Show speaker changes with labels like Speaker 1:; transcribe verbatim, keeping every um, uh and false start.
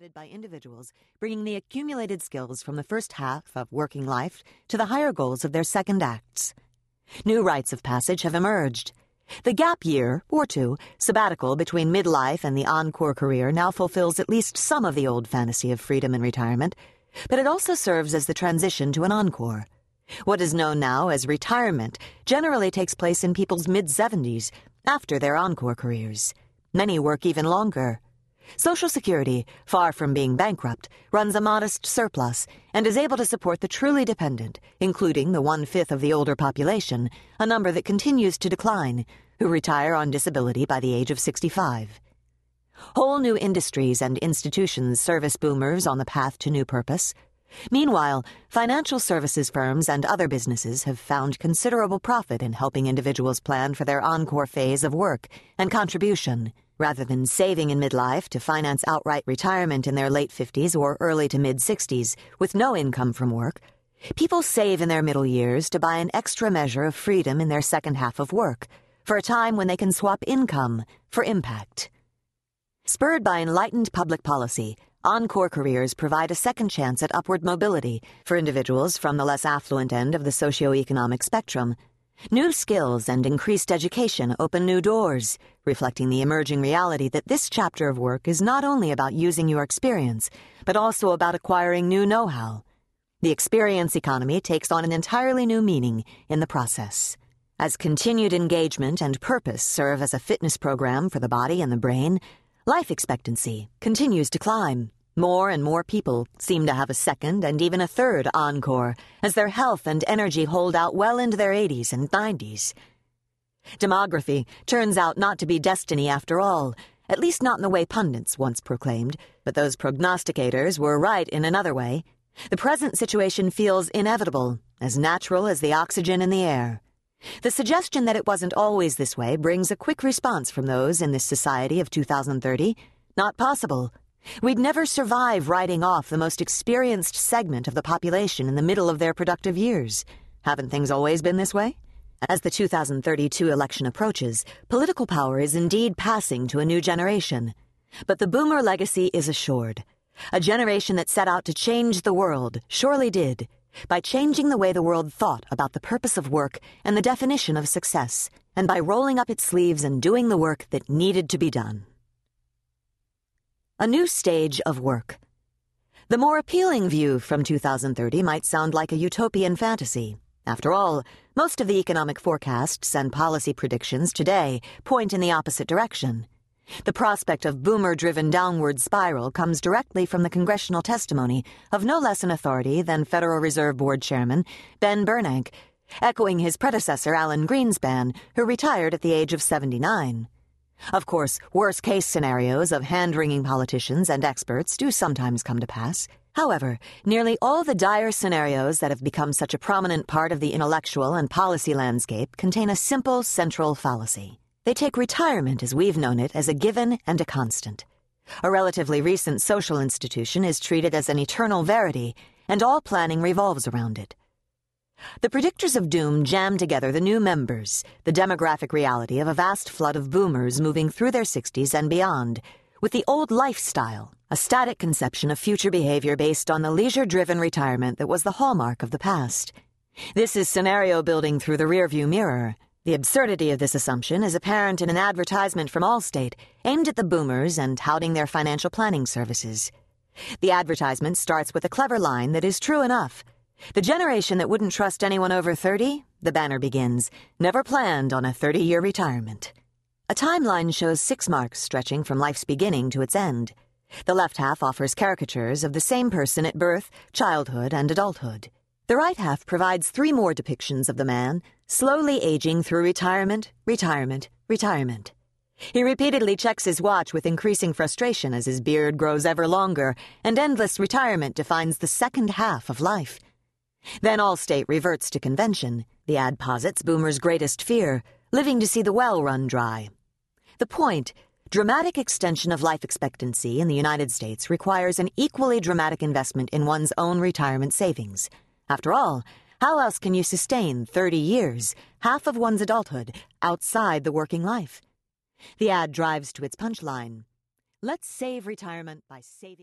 Speaker 1: added by individuals, bringing the accumulated skills from the first half of working life to the higher goals of their second acts. New rites of passage have emerged. The gap year, or two, sabbatical between midlife and the encore career now fulfills at least some of the old fantasy of freedom and retirement, but it also serves as the transition to an encore. What is known now as retirement generally takes place in people's mid-seventies, after their encore careers. Many work even longer. Social Security, far from being bankrupt, runs a modest surplus and is able to support the truly dependent, including the one-fifth of the older population, a number that continues to decline, who retire on disability by the age of sixty-five. Whole new industries and institutions service boomers on the path to new purpose. Meanwhile, financial services firms and other businesses have found considerable profit in helping individuals plan for their encore phase of work and contribution. Rather than saving in midlife to finance outright retirement in their late fifties or early to mid-sixties with no income from work, people save in their middle years to buy an extra measure of freedom in their second half of work, for a time when they can swap income for impact. Spurred by enlightened public policy, encore careers provide a second chance at upward mobility for individuals from the less affluent end of the socioeconomic spectrum. New skills and increased education open new doors, reflecting the emerging reality that this chapter of work is not only about using your experience, but also about acquiring new know-how. The experience economy takes on an entirely new meaning in the process. As continued engagement and purpose serve as a fitness program for the body and the brain, life expectancy continues to climb. More and more people seem to have a second and even a third encore as their health and energy hold out well into their eighties and nineties. Demography turns out not to be destiny after all, at least not in the way pundits once proclaimed, but those prognosticators were right in another way. The present situation feels inevitable, as natural as the oxygen in the air. The suggestion that it wasn't always this way brings a quick response from those in this society of two thousand thirty. Not possible. We'd never survive writing off the most experienced segment of the population in the middle of their productive years. Haven't things always been this way? As the two thousand thirty-two election approaches, political power is indeed passing to a new generation. But the boomer legacy is assured. A generation that set out to change the world surely did, by changing the way the world thought about the purpose of work and the definition of success, and by rolling up its sleeves and doing the work that needed to be done. A new stage of work. The more appealing view from two thousand thirty might sound like a utopian fantasy. After all, most of the economic forecasts and policy predictions today point in the opposite direction. The prospect of boomer-driven downward spiral comes directly from the congressional testimony of no less an authority than Federal Reserve Board Chairman Ben Bernanke, echoing his predecessor Alan Greenspan, who retired at the age of seventy-nine. Of course, worst-case scenarios of hand-wringing politicians and experts do sometimes come to pass. However, nearly all the dire scenarios that have become such a prominent part of the intellectual and policy landscape contain a simple central fallacy. They take retirement as we've known it as a given and a constant. A relatively recent social institution is treated as an eternal verity, and all planning revolves around it. The predictors of doom jam together the new members, the demographic reality of a vast flood of boomers moving through their sixties and beyond, with the old lifestyle, a static conception of future behavior based on the leisure-driven retirement that was the hallmark of the past. This is scenario building through the rearview mirror. The absurdity of this assumption is apparent in an advertisement from Allstate aimed at the boomers and touting their financial planning services. The advertisement starts with a clever line that is true enough. The generation that wouldn't trust anyone over thirty, the banner begins, never planned on a thirty-year retirement. A timeline shows six marks stretching from life's beginning to its end. The left half offers caricatures of the same person at birth, childhood, and adulthood. The right half provides three more depictions of the man, slowly aging through retirement, retirement, retirement. He repeatedly checks his watch with increasing frustration as his beard grows ever longer, and endless retirement defines the second half of life. Then Allstate reverts to convention. The ad posits boomers' greatest fear, living to see the well run dry. The point, dramatic extension of life expectancy in the United States requires an equally dramatic investment in one's own retirement savings. After all, how else can you sustain thirty years, half of one's adulthood, outside the working life? The ad drives to its punchline. Let's save retirement by saving